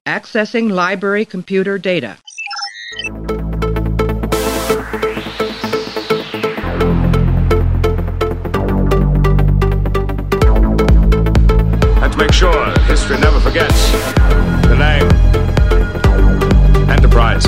Accessing library computer data. And to make sure that history never forgets the name Enterprise.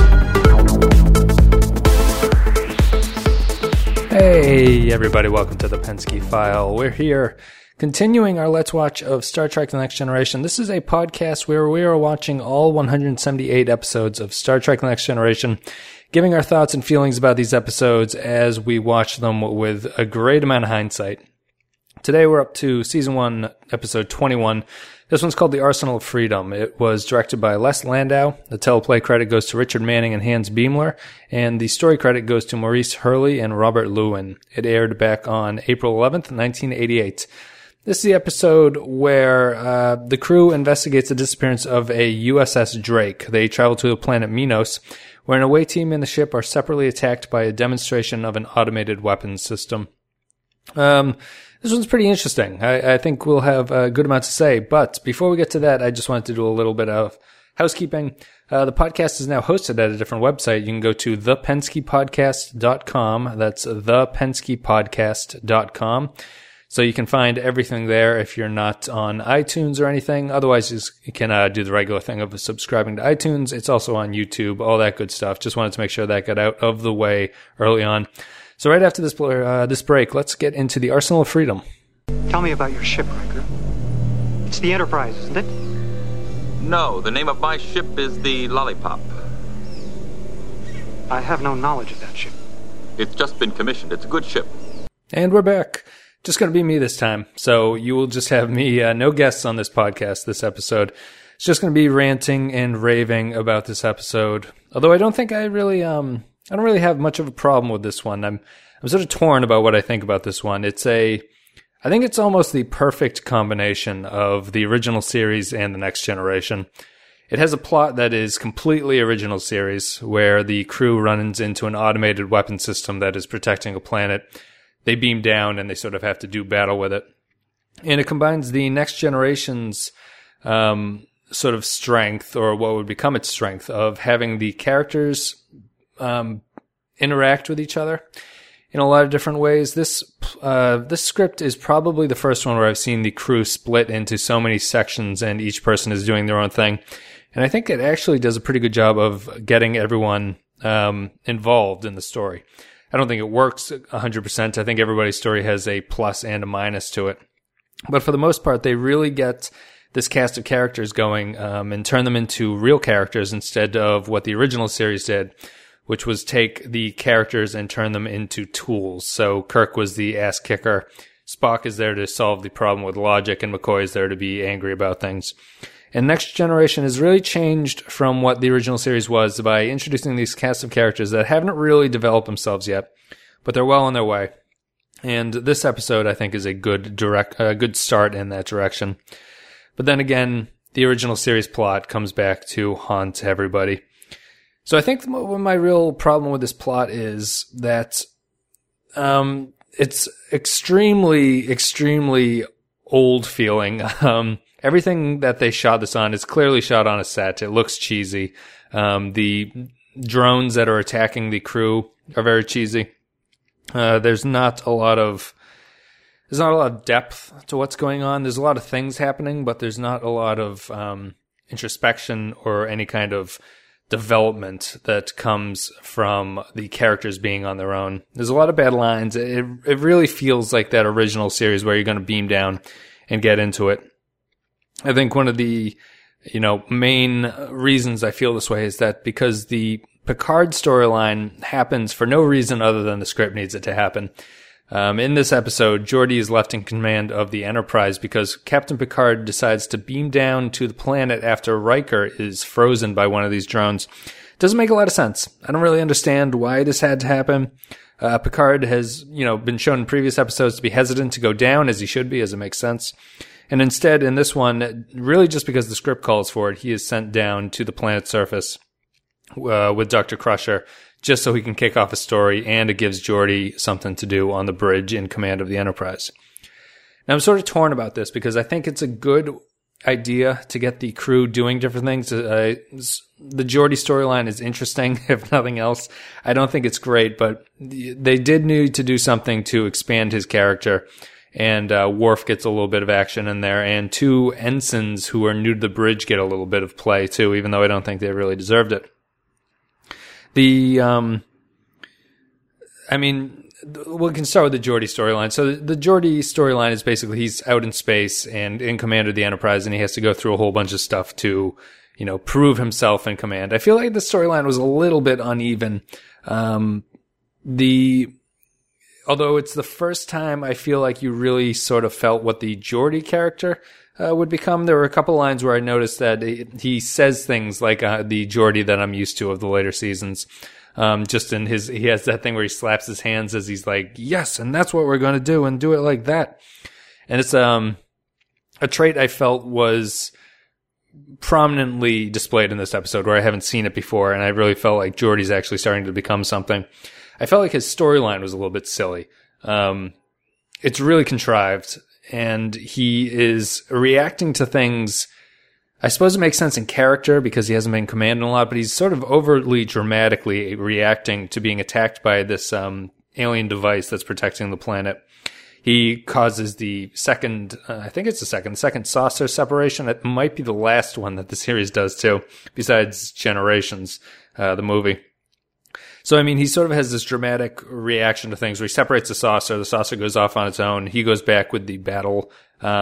Hey everybody, welcome to the Pensky File. We're here continuing our Let's Watch of Star Trek The Next Generation. This is a podcast where we are watching all 178 episodes of Star Trek The Next Generation, giving our thoughts and feelings about these episodes as we watch them with a great amount of hindsight. Today we're up to Season 1, Episode 21. This one's called The Arsenal of Freedom. It was directed by Les Landau. The teleplay credit goes to Richard Manning and Hans Beimler, and the story credit goes to Maurice Hurley and Robert Lewin. It aired back on April 11th, 1988. This is the episode where the crew investigates the disappearance of a USS Drake. They travel to the planet Minos, where an away team and the ship are separately attacked by a demonstration of an automated weapons system. This one's pretty interesting. I think we'll have a good amount to say. But before we get to that, I just wanted to do a little bit of housekeeping. The podcast is now hosted at a different website. You can go to thepenskypodcast.com. That's thepenskypodcast.com. So you can find everything there if you're not on iTunes or anything. Otherwise, you can do the regular thing of subscribing to iTunes. It's also on YouTube, all that good stuff. Just wanted to make sure that got out of the way early on. So right after this break, let's get into the Arsenal of Freedom. Tell me about your ship, Riker. It's the Enterprise, isn't it? No, the name of my ship is the Lollipop. I have no knowledge of that ship. It's just been commissioned. It's a good ship. And we're back. Just going to be me this time. So you will just have me, no guests on this podcast this episode. It's just going to be ranting and raving about this episode. Although I don't think I don't really have much of a problem with this one. I'm sort of torn about what I think about this one. I think it's almost the perfect combination of the original series and the Next Generation. It has a plot that is completely original series, where the crew runs into an automated weapon system that is protecting a planet. They beam down and they sort of have to do battle with it. And it combines the Next Generation's sort of strength, or what would become its strength, of having the characters interact with each other in a lot of different ways. This script is probably the first one where I've seen the crew split into so many sections and each person is doing their own thing. And I think it actually does a pretty good job of getting everyone involved in the story. I don't think it works 100%. I think everybody's story has a plus and a minus to it. But for the most part, they really get this cast of characters going and turn them into real characters instead of what the original series did, which was take the characters and turn them into tools. So Kirk was the ass kicker. Spock is there to solve the problem with logic, and McCoy is there to be angry about things. And Next Generation has really changed from what the original series was by introducing these cast of characters that haven't really developed themselves yet, but they're well on their way. And this episode, I think, is a good start in that direction. But then again, the original series plot comes back to haunt everybody. So I think my real problem with this plot is that it's extremely, extremely old feeling. Everything that they shot this on is clearly shot on a set. It looks cheesy. The drones that are attacking the crew are very cheesy. There's not a lot of depth to what's going on. There's a lot of things happening, but there's not a lot of introspection or any kind of development that comes from the characters being on their own. There's a lot of bad lines. It really feels like that original series where you're going to beam down and get into it. I think one of the, main reasons I feel this way is that because the Picard storyline happens for no reason other than the script needs it to happen. In this episode, Geordi is left in command of the Enterprise because Captain Picard decides to beam down to the planet after Riker is frozen by one of these drones. Doesn't make a lot of sense. I don't really understand why this had to happen. Picard has, been shown in previous episodes to be hesitant to go down, as he should be, as it makes sense. And instead, in this one, really just because the script calls for it, he is sent down to the planet's surface with Dr. Crusher, just so he can kick off a story, and it gives Geordi something to do on the bridge in command of the Enterprise. Now, I'm sort of torn about this because I think it's a good idea to get the crew doing different things. The Geordi storyline is interesting, if nothing else. I don't think it's great, but they did need to do something to expand his character. And Worf gets a little bit of action in there, and 2 ensigns who are new to the bridge get a little bit of play too, even though I don't think they really deserved it. We can start with the Geordi storyline. So the Geordi storyline is basically he's out in space and in command of the Enterprise, and he has to go through a whole bunch of stuff to, prove himself in command. I feel like the storyline was a little bit uneven. Although it's the first time I feel like you really sort of felt what the Geordi character would become. There were a couple lines where I noticed that he says things like the Geordi that I'm used to of the later seasons. He has that thing where he slaps his hands as he's like, yes, and that's what we're going to do, and do it like that. And it's a trait I felt was prominently displayed in this episode where I haven't seen it before, and I really felt like Geordi's actually starting to become something. I felt like his storyline was a little bit silly. It's really contrived, and he is reacting to things. I suppose it makes sense in character because he hasn't been commanding a lot, but he's sort of overtly dramatically reacting to being attacked by this alien device that's protecting the planet. He causes the second saucer separation. It might be the last one that the series does too, besides Generations, the movie. So, he sort of has this dramatic reaction to things where he separates the saucer goes off on its own, he goes back with the battle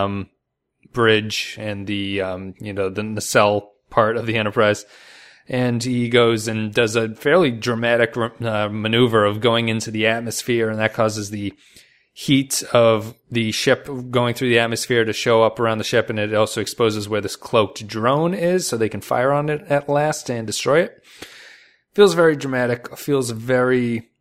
bridge and the nacelle part of the Enterprise, and he goes and does a fairly dramatic maneuver of going into the atmosphere, and that causes the heat of the ship going through the atmosphere to show up around the ship, and it also exposes where this cloaked drone is so they can fire on it at last and destroy it. Feels very dramatic, feels very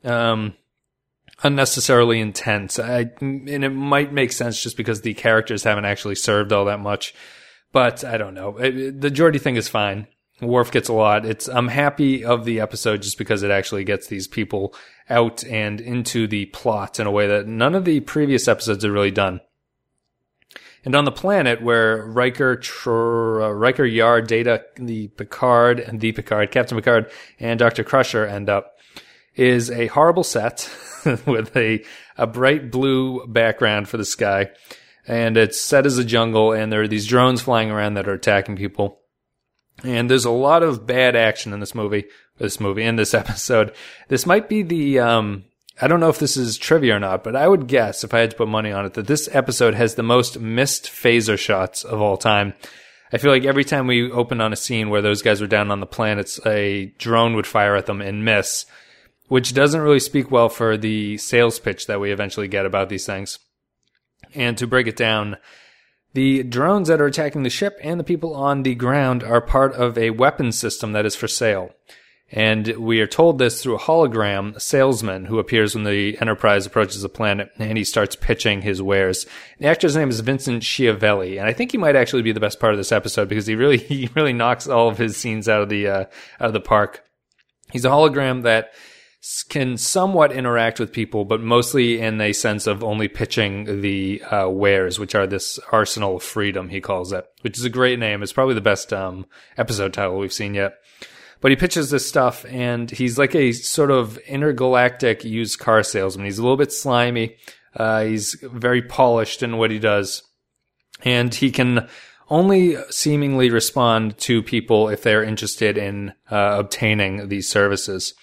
unnecessarily intense. And it might make sense just because the characters haven't actually served all that much. But I don't know. The Geordi thing is fine. Worf gets a lot. I'm happy of the episode just because it actually gets these people out and into the plot in a way that none of the previous episodes have really done. And on the planet where Riker, Yar, Data, Captain Picard, and Dr. Crusher end up, is a horrible set with a bright blue background for the sky. And it's set as a jungle, and there are these drones flying around that are attacking people. And there's a lot of bad action in this episode. This might be the, I don't know if this is trivia or not, but I would guess, if I had to put money on it, that this episode has the most missed phaser shots of all time. I feel like every time we opened on a scene where those guys were down on the planets, a drone would fire at them and miss, which doesn't really speak well for the sales pitch that we eventually get about these things. And to break it down, the drones that are attacking the ship and the people on the ground are part of a weapons system that is for sale. And we are told this through a hologram salesman who appears when the Enterprise approaches the planet, and he starts pitching his wares. The actor's name is Vincent Schiavelli, and I think he might actually be the best part of this episode because he really knocks all of his scenes out of the park. He's a hologram that can somewhat interact with people, but mostly in a sense of only pitching the wares, which are this Arsenal of Freedom, he calls it, which is a great name. It's probably the best episode title we've seen yet. But he pitches this stuff, and he's like a sort of intergalactic used car salesman. He's a little bit slimy. He's very polished in what he does. And he can only seemingly respond to people if they're interested in obtaining these services.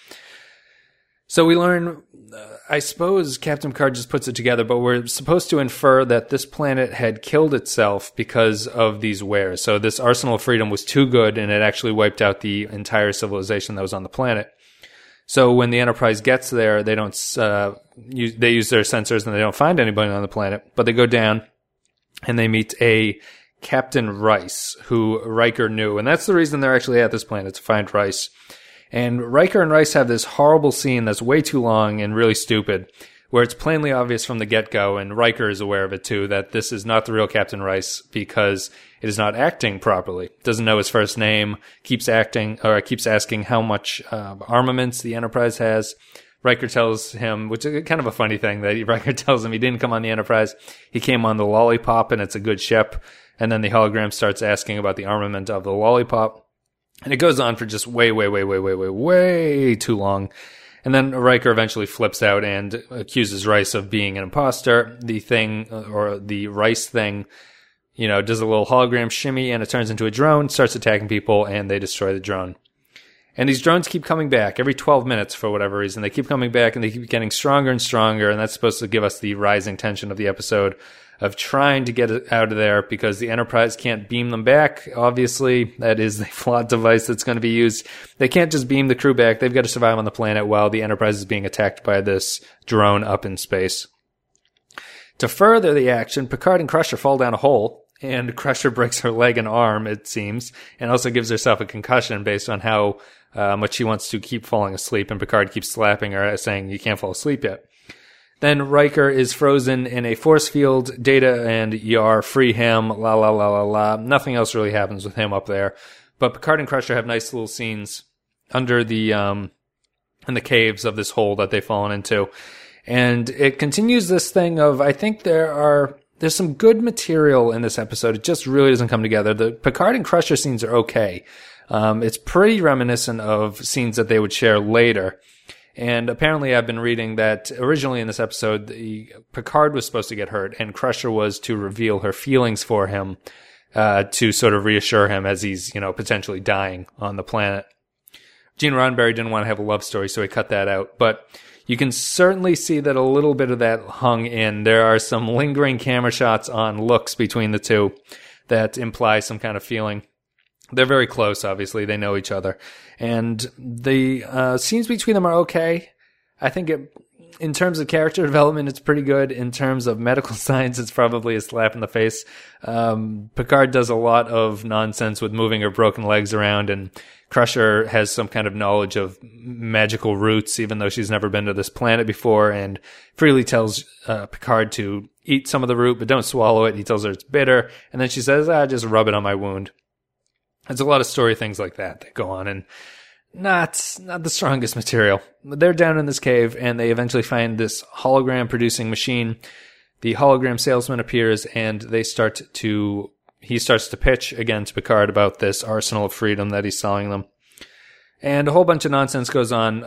So we learn, I suppose Captain Picard just puts it together, but we're supposed to infer that this planet had killed itself because of these wares. So this Arsenal of Freedom was too good, and it actually wiped out the entire civilization that was on the planet. So when the Enterprise gets there, they don't they use their sensors and they don't find anybody on the planet, but they go down and they meet a Captain Rice, who Riker knew, and that's the reason they're actually at this planet, to find Rice. And Riker and Rice have this horrible scene that's way too long and really stupid, where it's plainly obvious from the get-go, and Riker is aware of it too, that this is not the real Captain Rice because it is not acting properly. Doesn't know his first name, keeps asking how much armaments the Enterprise has. Riker tells him, which is kind of a funny thing, that Riker tells him he didn't come on the Enterprise, he came on the Lollipop, and it's a good ship. And then the hologram starts asking about the armament of the lollipop. And it goes on for just way too long. And then Riker eventually flips out and accuses Rice of being an imposter. The thing, or the Rice thing, does a little hologram shimmy and it turns into a drone, starts attacking people, and they destroy the drone. And these drones keep coming back every 12 minutes for whatever reason. They keep coming back and they keep getting stronger and stronger. And that's supposed to give us the rising tension of the episode of trying to get it out of there because the Enterprise can't beam them back. Obviously, that is the flawed device that's going to be used. They can't just beam the crew back. They've got to survive on the planet while the Enterprise is being attacked by this drone up in space. To further the action, Picard and Crusher fall down a hole, and Crusher breaks her leg and arm, it seems, and also gives herself a concussion based on how much she wants to keep falling asleep, and Picard keeps slapping her, saying, "You can't fall asleep yet." Then Riker is frozen in a force field. Data and Yar free him. La la la la la. Nothing else really happens with him up there. But Picard and Crusher have nice little scenes under the in the caves of this hole that they've fallen into, and it continues this thing of I think there's some good material in this episode. It just really doesn't come together. The Picard and Crusher scenes are okay. It's pretty reminiscent of scenes that they would share later. And apparently I've been reading that originally in this episode, Picard was supposed to get hurt and Crusher was to reveal her feelings for him, to sort of reassure him as he's, potentially dying on the planet. Gene Roddenberry didn't want to have a love story, so he cut that out. But you can certainly see that a little bit of that hung in. There are some lingering camera shots on looks between the two that imply some kind of feeling. They're very close, obviously. They know each other. And the scenes between them are okay. I think in terms of character development, it's pretty good. In terms of medical science, it's probably a slap in the face. Picard does a lot of nonsense with moving her broken legs around, and Crusher has some kind of knowledge of magical roots, even though she's never been to this planet before, and freely tells Picard to eat some of the root, but don't swallow it. He tells her it's bitter, and then she says, just rub it on my wound. There's a lot of story things like that go on, and not the strongest material. They're down in this cave, and they eventually find this hologram-producing machine. The hologram salesman appears, and he starts to pitch again to Picard about this arsenal of freedom that he's selling them. And a whole bunch of nonsense goes on.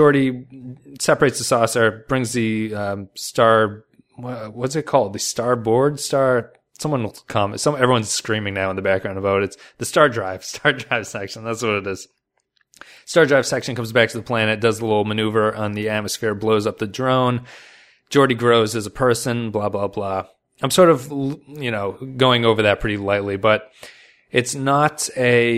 Geordi separates the saucer, brings the star... What's it called? The starboard? Someone will comment. Everyone's screaming now in the background about it. It's the Star Drive section. That's what it is. Star Drive section comes back to the planet, does the little maneuver on the atmosphere, blows up the drone. Geordi grows as a person, blah, blah, blah. I'm sort of, going over that pretty lightly, but it's not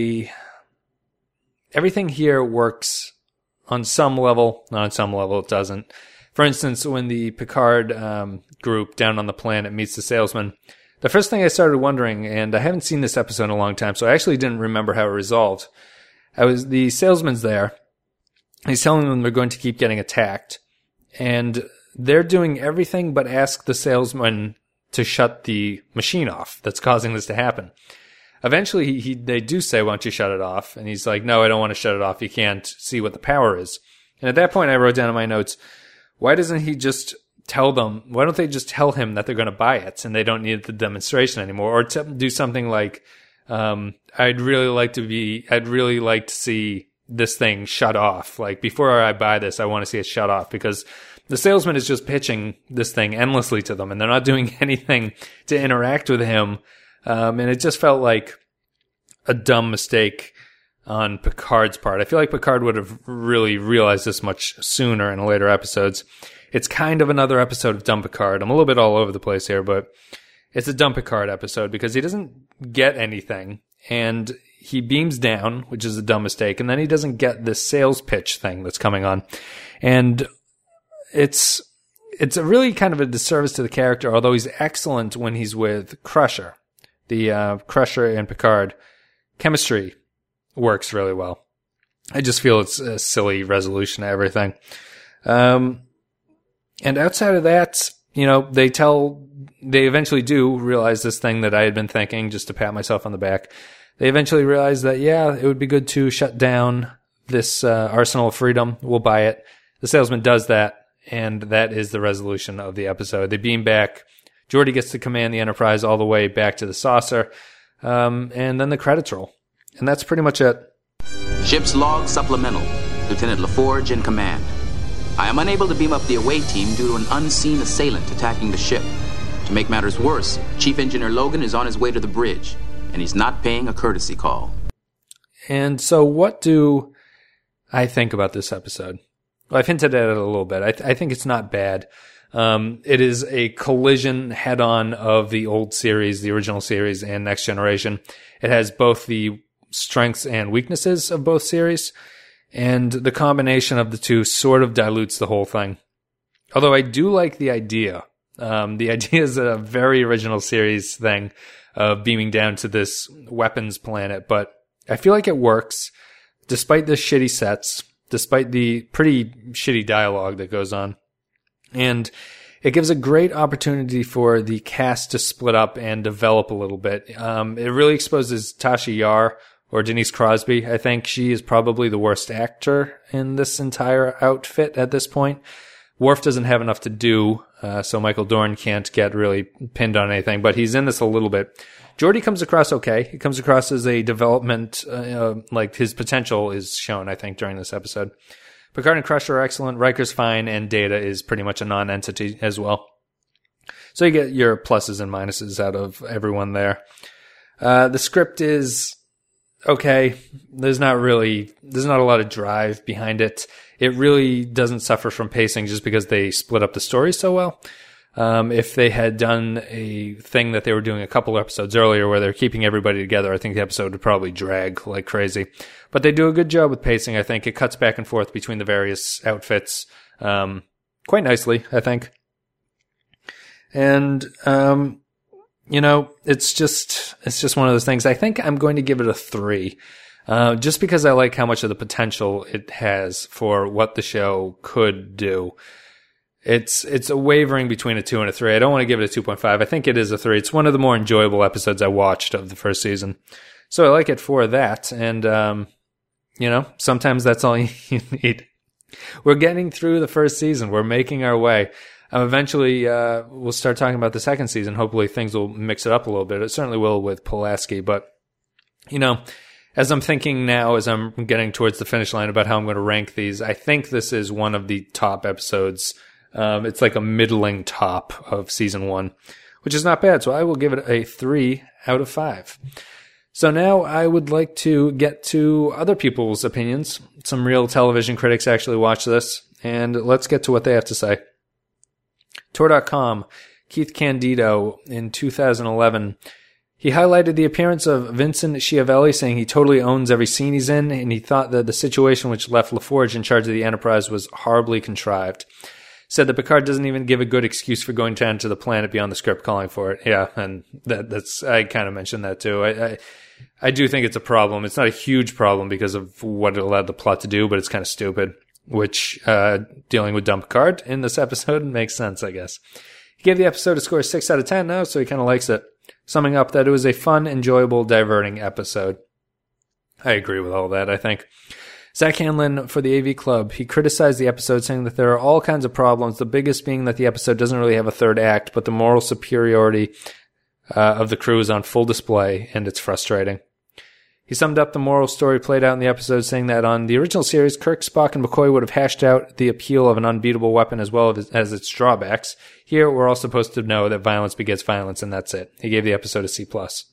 everything here works on some level, not on some level it doesn't. For instance, when the Picard group down on the planet meets the salesman, the first thing I started wondering, and I haven't seen this episode in a long time, so I actually didn't remember how it resolved. The salesman's there. He's telling them they're going to keep getting attacked. And they're doing everything but ask the salesman to shut the machine off that's causing this to happen. Eventually, they do say, "Why don't you shut it off?" And he's like, "No, I don't want to shut it off. You can't see what the power is." And at that point, I wrote down in my notes, why doesn't he just tell them, why don't they just tell him that they're going to buy it and they don't need the demonstration anymore? Or to do something like, I'd really like to see this thing shut off. Like, before I buy this, I want to see it shut off, because the salesman is just pitching this thing endlessly to them and they're not doing anything to interact with him. And it just felt like a dumb mistake on Picard's part. I feel like Picard would have really realized this much sooner in later episodes. It's kind of another episode of Dumb Picard. I'm a little bit all over the place here, but it's a Dumb Picard episode because he doesn't get anything and he beams down, which is a dumb mistake, and then he doesn't get this sales pitch thing that's coming on. And it's a really kind of a disservice to the character, although he's excellent when he's with Crusher. The Crusher and Picard chemistry works really well. I just feel it's a silly resolution to everything. And outside of that, they eventually do realize this thing that I had been thinking, just to pat myself on the back. They eventually realize that, it would be good to shut down this arsenal of freedom. We'll buy it. The salesman does that, and that is the resolution of the episode. They beam back Geordi gets to command the Enterprise all the way back to the saucer, and then the credits roll. And that's pretty much it. Ship's log supplemental. Lieutenant LaForge in command. I am unable to beam up the away team due to an unseen assailant attacking the ship. To make matters worse, Chief Engineer Logan is on his way to the bridge, and he's not paying a courtesy call. And so what do I think about this episode? Well, I've hinted at it a little bit. I think it's not bad. It is a collision head-on of the old series, the original series, and Next Generation. It has both the strengths and weaknesses of both series, and the combination of the two sort of dilutes the whole thing. Although I do like the idea. The idea is a very original series thing of beaming down to this weapons planet, but I feel like it works despite the shitty sets, despite the pretty shitty dialogue that goes on. And it gives a great opportunity for the cast to split up and develop a little bit. It really exposes Tasha Yar, or Denise Crosby. I think she is probably the worst actor in this entire outfit at this point. Worf doesn't have enough to do, so Michael Dorn can't get really pinned on anything, but he's in this a little bit. Geordi comes across okay. He comes across as a development, like his potential is shown, I think, during this episode. Picard and Crusher are excellent, Riker's fine, and Data is pretty much a non-entity as well. So you get your pluses and minuses out of everyone there. The script is okay. There's not a lot of drive behind it. It really doesn't suffer from pacing just because they split up the story so well. If they had done a thing that they were doing a couple episodes earlier where they're keeping everybody together, I think the episode would probably drag like crazy. But they do a good job with pacing, I think. It cuts back and forth between the various outfits quite nicely, I think. And, it's just one of those things. I think I'm going to give it a 3. Just because I like how much of the potential it has for what the show could do. It's a wavering between a 2 and a 3. I don't want to give it a 2.5. I think it is a 3. It's one of the more enjoyable episodes I watched of the first season. So I like it for that. And, sometimes that's all you need. We're getting through the first season. We're making our way. Eventually, we'll start talking about the second season. Hopefully things will mix it up a little bit. It certainly will with Pulaski. But, as I'm thinking now, as I'm getting towards the finish line about how I'm going to rank these, I think this is one of the top episodes. It's like a middling top of season 1, which is not bad. So I will give it a 3 out of 5. So now I would like to get to other people's opinions. Some real television critics actually watch this, and let's get to what they have to say. Tor.com, Keith Candido in 2011. He highlighted the appearance of Vincent Schiavelli, saying he totally owns every scene he's in, and he thought that the situation which left LaForge in charge of the Enterprise was horribly contrived. Said that Picard doesn't even give a good excuse for going down to the planet beyond the script calling for it. Yeah, and that's I kind of mentioned that too. I do think it's a problem. It's not a huge problem because of what it allowed the plot to do, but it's kind of stupid, which dealing with dumb Picard in this episode makes sense, I guess. He gave the episode a score of 6 out of 10 now, so he kind of likes it. Summing up that it was a fun, enjoyable, diverting episode. I agree with all that, I think. Zach Hanlon for the AV Club, he criticized the episode saying that there are all kinds of problems, the biggest being that the episode doesn't really have a third act, but the moral superiority of the crew is on full display, and it's frustrating. He summed up the moral story played out in the episode, saying that on the original series, Kirk, Spock, and McCoy would have hashed out the appeal of an unbeatable weapon as well as its drawbacks. Here, we're all supposed to know that violence begets violence, and that's it. He gave the episode a C+.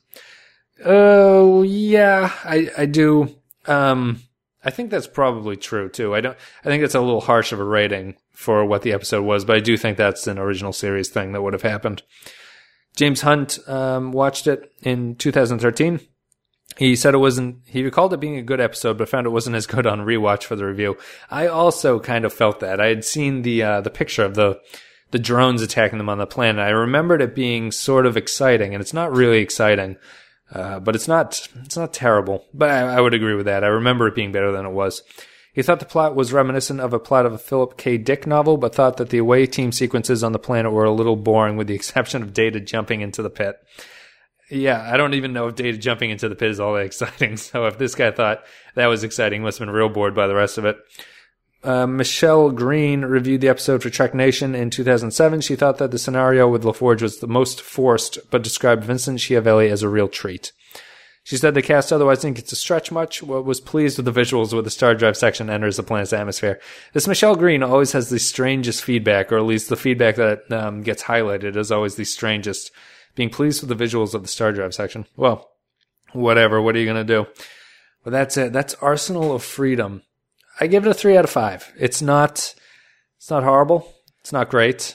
Oh, yeah, I do. I think that's probably true, too. I think that's a little harsh of a rating for what the episode was, but I do think that's an original series thing that would have happened. James Hunt watched it in 2013. He said he recalled it being a good episode, but found it wasn't as good on rewatch for the review. I also kind of felt that. I had seen the picture of the drones attacking them on the planet. I remembered it being sort of exciting, and it's not really exciting, but it's not terrible. But I would agree with that. I remember it being better than it was. He thought the plot was reminiscent of a plot of a Philip K. Dick novel, but thought that the away team sequences on the planet were a little boring, with the exception of Data jumping into the pit. Yeah, I don't even know if Data jumping into the pit is all that exciting. So if this guy thought that was exciting, he must have been real bored by the rest of it. Michelle Green reviewed the episode for Trek Nation in 2007. She thought that the scenario with LaForge was the most forced, but described Vincent Schiavelli as a real treat. She said the cast otherwise didn't get to stretch much, but was pleased with the visuals where the star drive section enters the planet's atmosphere. This Michelle Green always has the strangest feedback, or at least the feedback that gets highlighted is always the strangest. Being pleased with the visuals of the star drive section. Well, whatever. What are you going to do? Well, that's it. That's Arsenal of Freedom. I give it a 3 out of 5. It's not horrible. It's not great.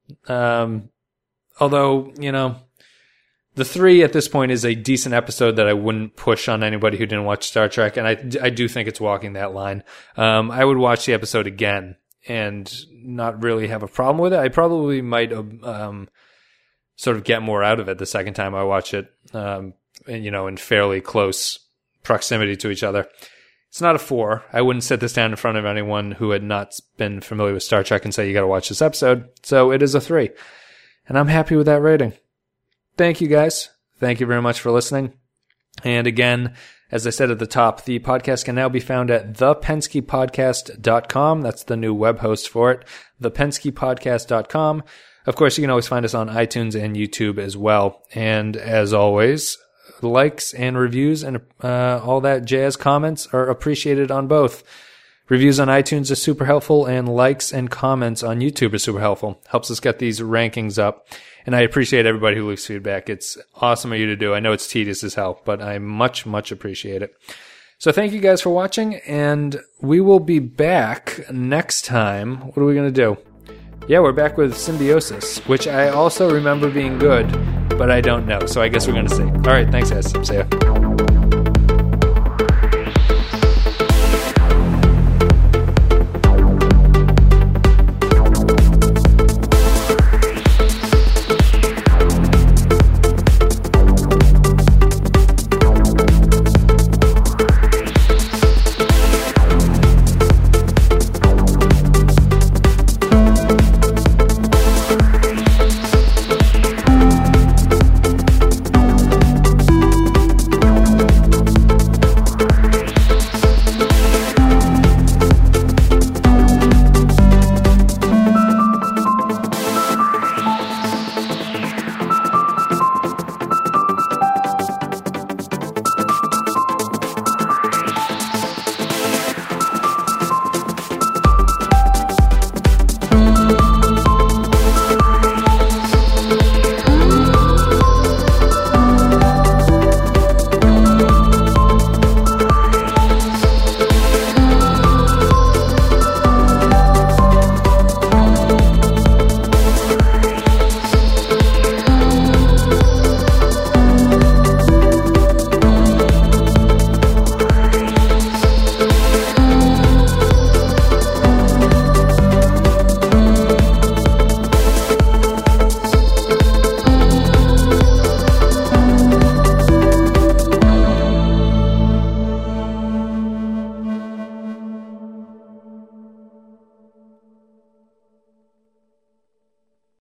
Although, you know, the 3 at this point is a decent episode that I wouldn't push on anybody who didn't watch Star Trek, and I do think it's walking that line. I would watch the episode again and not really have a problem with it. I probably might sort of get more out of it the second time I watch it, in fairly close proximity to each other. It's not a 4. I wouldn't sit this down in front of anyone who had not been familiar with Star Trek and say, you got to watch this episode. So it is a 3. And I'm happy with that rating. Thank you, guys. Thank you very much for listening. And again, as I said at the top, the podcast can now be found at thepenskypodcast.com. That's the new web host for it, thepenskypodcast.com. Of course, you can always find us on iTunes and YouTube as well. And as always, likes and reviews and all that jazz, comments are appreciated on both. Reviews on iTunes are super helpful, and likes and comments on YouTube are super helpful. Helps us get these rankings up. And I appreciate everybody who leaves feedback. It's awesome of you to do. I know it's tedious as hell, but I much, much appreciate it. So thank you guys for watching, and we will be back next time. What are we going to do? Yeah, we're back with Symbiosis, which I also remember being good, but I don't know. So I guess we're going to see. All right, thanks, guys. See ya.